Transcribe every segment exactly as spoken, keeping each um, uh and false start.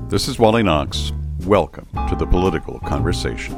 This is Wally Knox. Welcome to the Political Conversation.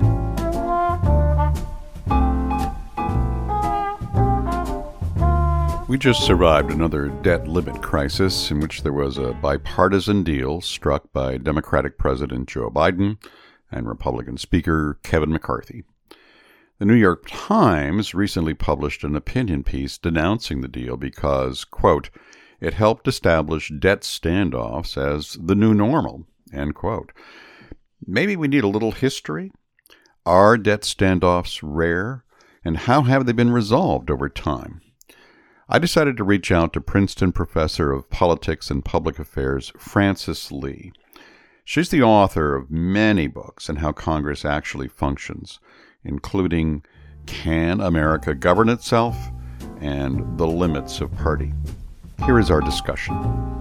We just survived another debt limit crisis in which there was a bipartisan deal struck by Democratic President Joe Biden and Republican Speaker Kevin McCarthy. The New York Times recently published an opinion piece denouncing the deal because, quote, it helped establish debt standoffs as the new normal, end quote. Maybe we need a little history. Are debt standoffs rare? And how have they been resolved over time? I decided to reach out to Princeton professor of politics and public affairs, Frances Lee. She's the author of many books on how Congress actually functions, including Can America Govern Itself? And The Limits of Party. Here is our discussion.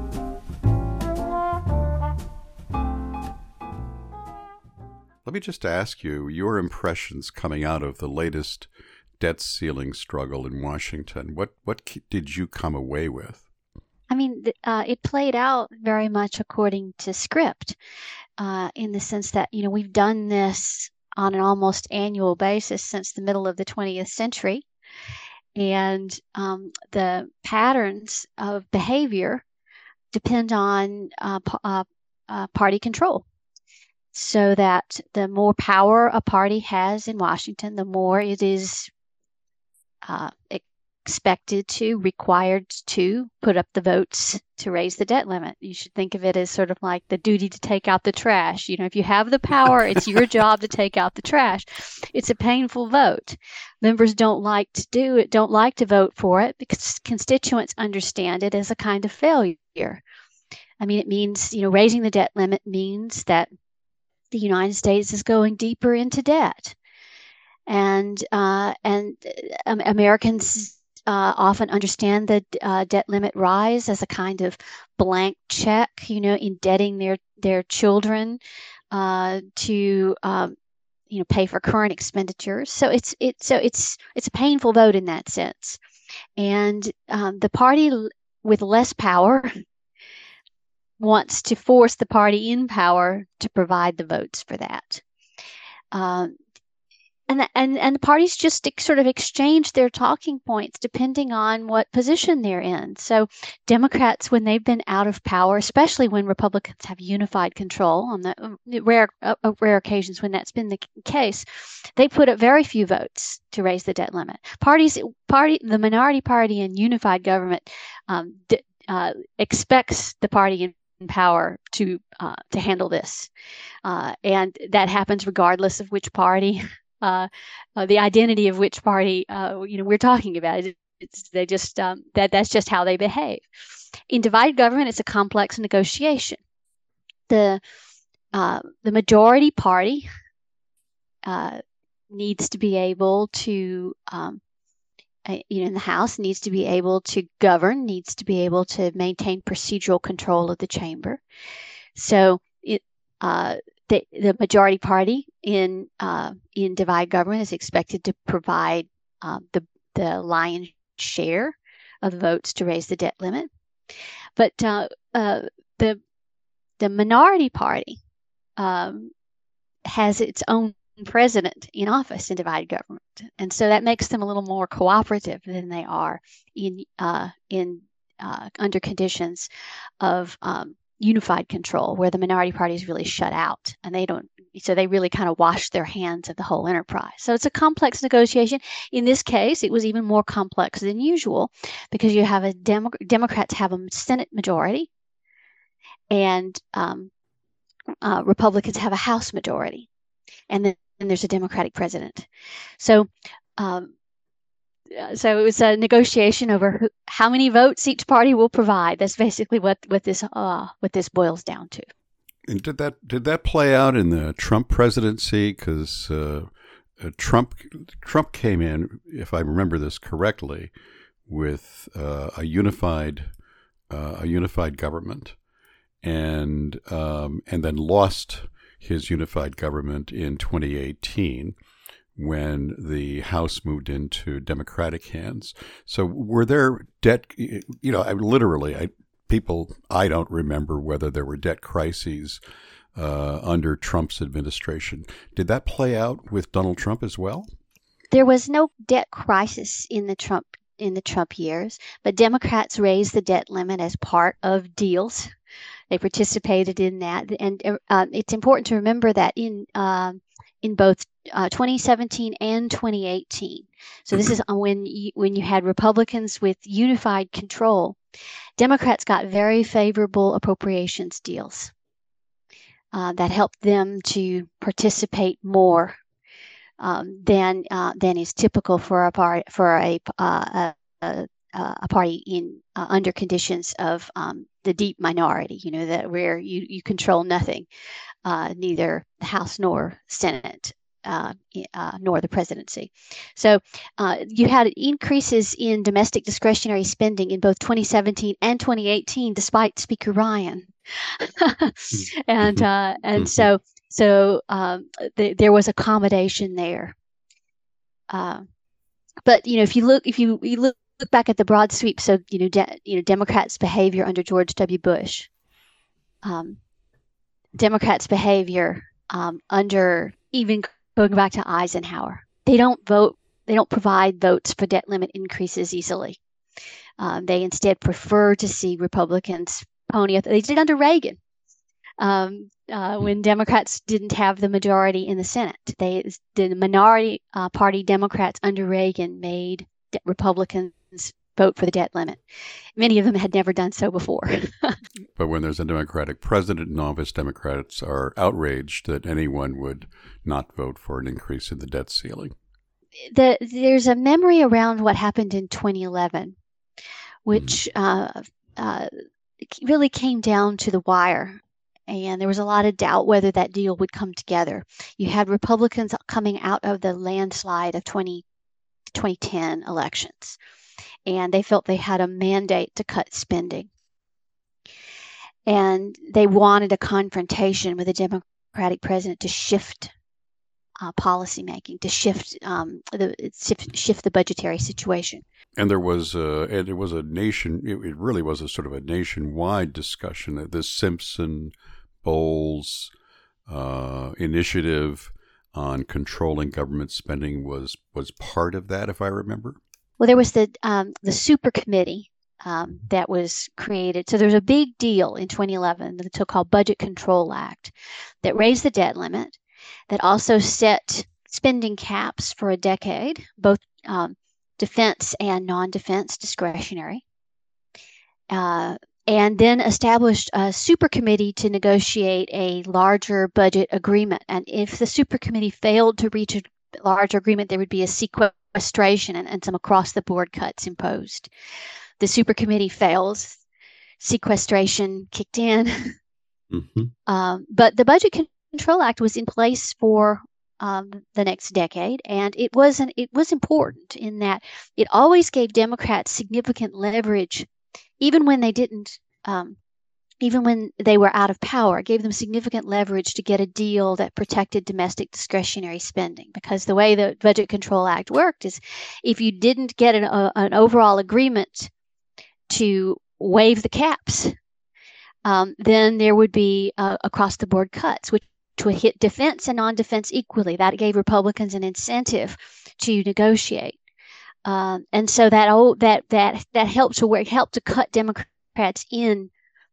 Let me just ask you your impressions coming out of the latest debt ceiling struggle in Washington. What what did you come away with? I mean, uh, it played out very much according to script, uh, in the sense that, you know, we've done this on an almost annual basis since the middle of the twentieth century. And um, the patterns of behavior depend on uh, p- uh, uh, party control. So that the more power a party has in Washington, the more it is uh, expected to, required to put up the votes to raise the debt limit. You should think of it as sort of like the duty to take out the trash. You know, if you have the power, it's your job to take out the trash. It's a painful vote. Members don't like to do it, don't like to vote for it because constituents understand it as a kind of failure. I mean, it means, you know, raising the debt limit means that the United States is going deeper into debt. And uh, and um, Americans uh, often understand the uh, debt limit rise as a kind of blank check, you know, indebting their their children uh, to um, you know pay for current expenditures. So it's it's so it's it's a painful vote in that sense. And um, the party with less power wants to force the party in power to provide the votes for that. Uh, and, the, and and the parties just sort of exchange their talking points depending on what position they're in. So Democrats, when they've been out of power, especially when Republicans have unified control on the rare uh, rare occasions when that's been the case, they put up very few votes to raise the debt limit. Parties, party, the minority party in unified government um, d- uh, expects the party in power to uh, to handle this, uh, and that happens regardless of which party, uh, uh, the identity of which party uh, you know we're talking about. It, it's they just um, that that's just how they behave. In divided government, it's a complex negotiation. The uh, the majority party uh, needs to be able to. Um, you know, in the House needs to be able to govern, needs to be able to maintain procedural control of the chamber. So it, uh, the, the majority party in uh, in divided government is expected to provide uh, the the lion's share of the votes to raise the debt limit. But uh, uh, the the minority party um, has its own president in office in divided government, and so that makes them a little more cooperative than they are in uh, in uh, under conditions of um, unified control, where the minority party is really shut out, and they don't. So they really kind of wash their hands of the whole enterprise. So it's a complex negotiation. In this case, it was even more complex than usual because you have a Demo- Democrats have a Senate majority, and um, uh, Republicans have a House majority, and then and there's a Democratic president. So um, so it was a negotiation over who, how many votes each party will provide. That's basically what, what this uh, what this boils down to. And did that did that play out in the Trump presidency? Because uh, uh, Trump Trump came in, if I remember this correctly, with uh, a unified uh, a unified government, and um, and then lost his unified government in twenty eighteen when the House moved into Democratic hands. So were there debt, you know, I literally, I people, I don't remember whether there were debt crises uh, under Trump's administration. Did that play out with Donald Trump as well? There was no debt crisis in the Trump in the Trump years, but Democrats raised the debt limit as part of deals. They participated in that, and uh, it's important to remember that in uh, in both uh, twenty seventeen and twenty eighteen. So this is when you, when you had Republicans with unified control. Democrats got very favorable appropriations deals uh, that helped them to participate more um, than uh, than is typical for a part for a uh, a, a party in uh, under conditions of um, the deep minority. You know, that where you you control nothing, uh, neither the House nor Senate. Uh, uh, nor the presidency. So uh, you had increases in domestic discretionary spending in both twenty seventeen and twenty eighteen, despite Speaker Ryan. and uh, and so so um, th- there was accommodation there. Uh, but you know, if you look if you, you look, look back at the broad sweep, so you know, de- you know, Democrats' behavior under George W. Bush, um, Democrats' behavior um, under even going back to Eisenhower, they don't vote, they don't provide votes for debt limit increases easily. Um, they instead prefer to see Republicans pony up. They did it under Reagan um, uh, when Democrats didn't have the majority in the Senate. They, the minority uh, party Democrats under Reagan made Republicans vote for the debt limit. Many of them had never done so before. But when there's a Democratic president in office, Democrats are outraged that anyone would not vote for an increase in the debt ceiling. The, there's a memory around what happened in twenty eleven, which mm-hmm. uh, uh, really came down to the wire. And there was a lot of doubt whether that deal would come together. You had Republicans coming out of the landslide of twenty ten elections, and they felt they had a mandate to cut spending. And they wanted a confrontation with the Democratic president to shift uh, policymaking, to shift um, the shift, shift the budgetary situation. And there was a, and it was a nation. It, it really was a sort of a nationwide discussion. This Simpson Bowles uh, initiative on controlling government spending was was part of that, if I remember. Well, there was the um, the super committee um, that was created. So there was a big deal in twenty eleven, the so-called Budget Control Act, that raised the debt limit, that also set spending caps for a decade, both um, defense and non-defense discretionary, uh, and then established a super committee to negotiate a larger budget agreement. And if the super committee failed to reach a larger agreement, there would be a sequestration and, and some across-the-board cuts imposed. The super committee fails, sequestration kicked in. Mm-hmm. Um, but the Budget Control Act was in place for um, the next decade, and it was an, it was important in that it always gave Democrats significant leverage, even when they didn't, um, even when they were out of power. It gave them significant leverage to get a deal that protected domestic discretionary spending. Because the way the Budget Control Act worked is, if you didn't get an, uh, an overall agreement to waive the caps, um, then there would be uh, across-the-board cuts, which would hit defense and non-defense equally. That gave Republicans an incentive to negotiate, um, and so that oh, that that that helped to work, helped to cut Democrats in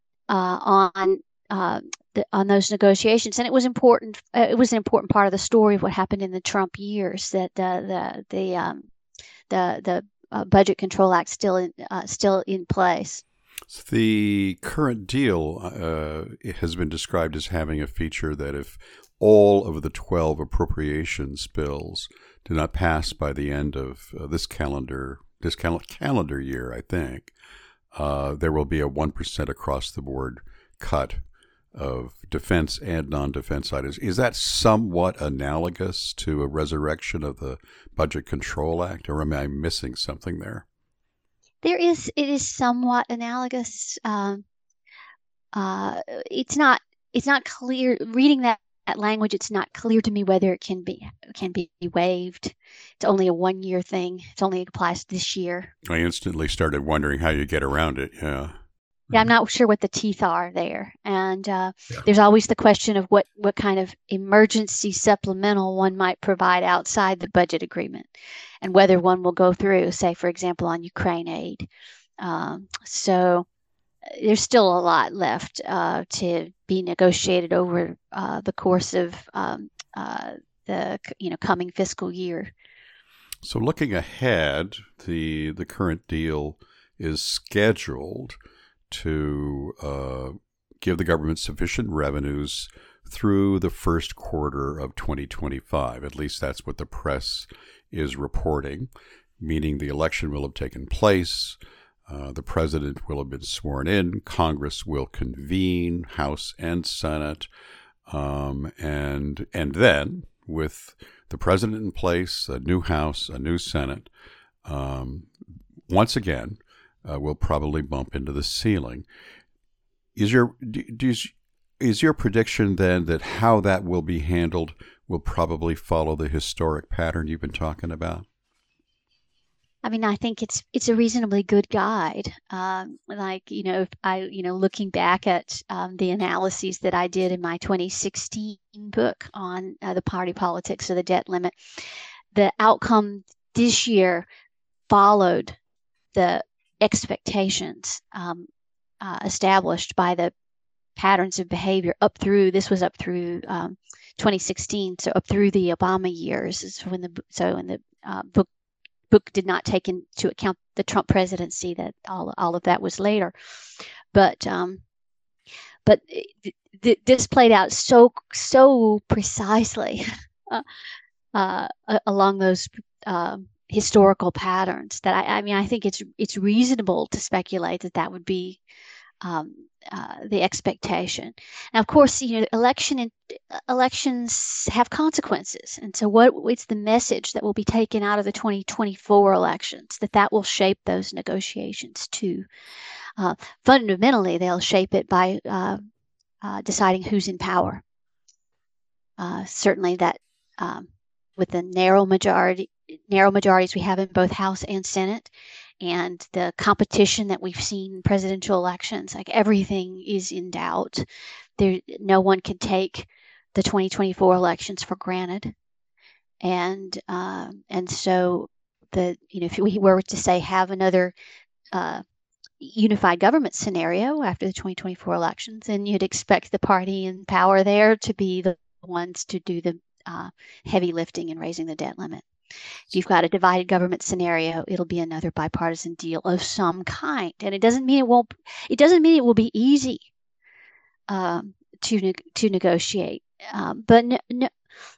uh, on uh, the, on those negotiations. And it was important. Uh, it was an important part of the story of what happened in the Trump years. That uh, the the um, the the Uh, Budget Control Act still in, uh, still in place. So the current deal uh, it has been described as having a feature that if all of the twelve appropriations bills do not pass by the end of uh, this calendar this cal- calendar year, I think, uh, there will be a one percent across the board cut of defense and non-defense items. Is that somewhat analogous to a resurrection of the Budget Control Act, or am I missing something there? There is. It is somewhat analogous. Um, uh, it's not. It's not clear. Reading that, that language, it's not clear to me whether it can be can be waived. It's only a one-year thing. It only applies this year. I instantly started wondering how you get around it. Yeah. Yeah, I'm Mhm. not sure what the teeth are there. And uh, Yeah. there's always the question of what, what kind of emergency supplemental one might provide outside the budget agreement and whether one will go through, say, for example, on Ukraine aid. Um, so there's still a lot left uh, to be negotiated over uh, the course of um, uh, the you know coming fiscal year. So looking ahead, the the current deal is scheduled to uh, give the government sufficient revenues through the first quarter of twenty twenty-five. At least that's what the press is reporting, meaning the election will have taken place. Uh, the president will have been sworn in. Congress will convene, House and Senate, um, and and then with the president in place, a new House, a new Senate, um, once again, uh, we'll probably bump into the ceiling. Is your do, does, is your prediction then that how that will be handled will probably follow the historic pattern you've been talking about? I mean, I think it's it's a reasonably good guide. Um, like you know, if I you know looking back at um, the analyses that I did in my twenty sixteen book on uh, the party politics of the debt limit, the outcome this year followed the expectations um, uh, established by the patterns of behavior up through this was up through um, twenty sixteen, so up through the Obama years is when the so in the uh, book book did not take into account the Trump presidency. That all all of that was later, but um, but th- th- this played out so so precisely uh, uh, along those uh, historical patterns that I, I mean I think it's it's reasonable to speculate that that would be um, uh, the expectation. Now, of course, you know, election and elections have consequences, and so what it's the message that will be taken out of the twenty twenty-four elections that that will shape those negotiations too. Uh, fundamentally, they'll shape it by uh, uh, deciding who's in power. Uh, certainly, that um, with the narrow majority narrow majorities we have in both House and Senate, and the competition that we've seen in presidential elections, like everything is in doubt. There, no one can take the twenty twenty-four elections for granted, and uh, and so the you know if we were to say have another uh, unified government scenario after the twenty twenty-four elections, then you'd expect the party in power there to be the ones to do the uh, heavy lifting and raising the debt limit. If you've got a divided government scenario, it'll be another bipartisan deal of some kind, and it doesn't mean it won't. It doesn't mean it will be easy um, to ne- to negotiate. Um, but n- n-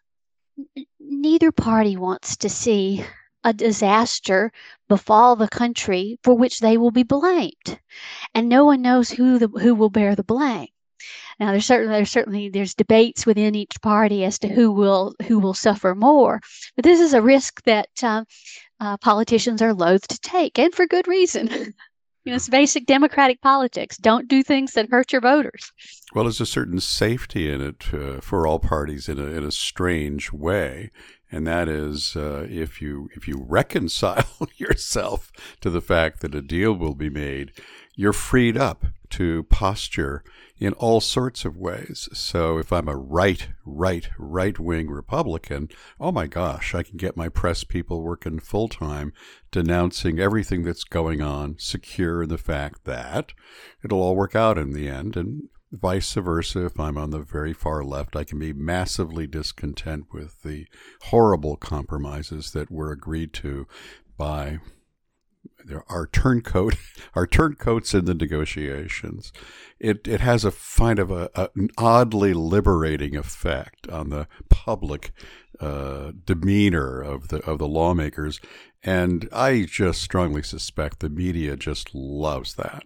neither party wants to see a disaster befall the country for which they will be blamed, and no one knows who the who will bear the blame. Now, there's certainly there's certainly there's debates within each party as to who will who will suffer more, but this is a risk that um, uh, politicians are loath to take, and for good reason. You know, it's basic democratic politics. Don't do things that hurt your voters. Well, there's a certain safety in it uh, for all parties in a in a strange way, and that is uh, if you if you reconcile yourself to the fact that a deal will be made, you're freed up to posture in all sorts of ways. So if I'm a right, right, right wing Republican, oh my gosh, I can get my press people working full time denouncing everything that's going on, secure in the fact that it'll all work out in the end. And vice versa, if I'm on the very far left, I can be massively discontent with the horrible compromises that were agreed to by our turncoat, our turncoats in the negotiations. It it has a kind of a, a an oddly liberating effect on the public uh, demeanor of the of the lawmakers, and I just strongly suspect the media just loves that.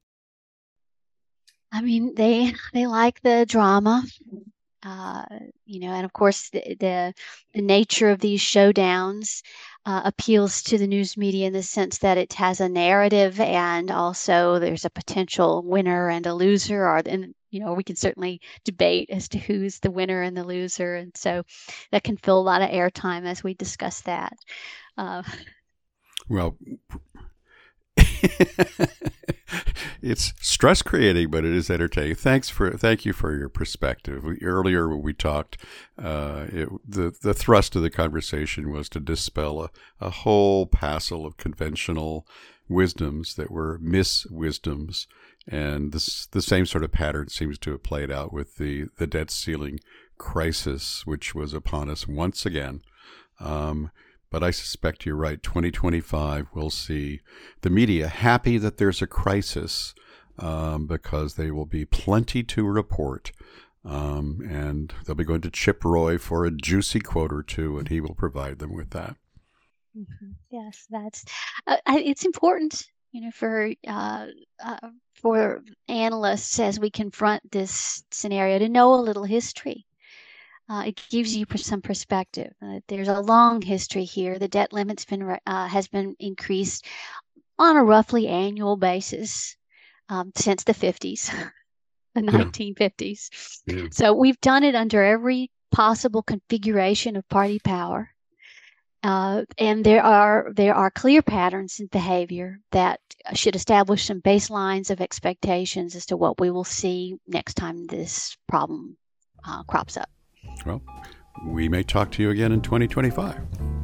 I mean, they they like the drama, uh, you know, and of course the the, the nature of these showdowns uh, appeals to the news media in the sense that it has a narrative, and also there's a potential winner and a loser, or and you know we can certainly debate as to who's the winner and the loser, and so that can fill a lot of airtime as we discuss that. Uh, Well, It's stress creating, but it is entertaining. Thanks for thank you for your perspective. We, earlier when we talked, uh, it, the the thrust of the conversation was to dispel a, a whole passel of conventional wisdoms that were miswisdoms, and this the same sort of pattern seems to have played out with the the debt ceiling crisis, which was upon us once again. Um, But I suspect you're right. twenty twenty-five, we'll see the media happy that there's a crisis um, because there will be plenty to report. Um, and they'll be going to Chip Roy for a juicy quote or two, and he will provide them with that. Mm-hmm. Yes, that's uh, it's important, you know, for uh, uh, for analysts as we confront this scenario to know a little history. Uh, it gives you some perspective. Uh, there's a long history here. The debt limit's been uh, has been increased on a roughly annual basis um, since the fifties, the yeah. nineteen fifties. Yeah. So we've done it under every possible configuration of party power, uh, and there are there are clear patterns in behavior that should establish some baselines of expectations as to what we will see next time this problem uh, crops up. Well, we may talk to you again in twenty twenty-five.